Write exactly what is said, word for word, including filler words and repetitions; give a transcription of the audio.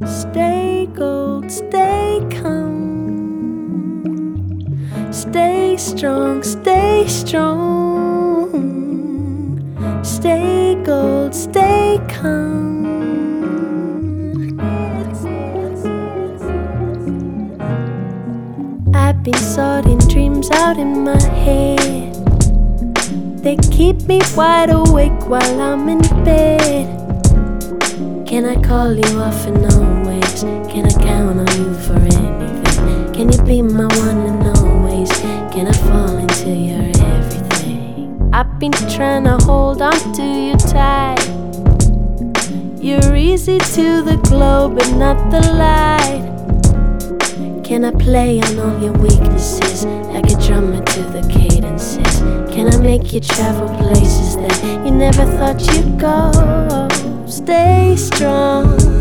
Stay gold, stay calm. Stay strong, stay strong. Stay gold, stay calm. I've been sorting dreams out in my head. They keep me wide awake while I'm in bed. Can I call you often always? Can I count on you for anything? Can you be my one and always? Can I fall into your everything? I've been trying to hold on to you tight. You're easy to the glow but not the light. Can I play on all your weaknesses like a drummer to the cadences? Can I make you travel places that you never thought you'd go? Stay strong.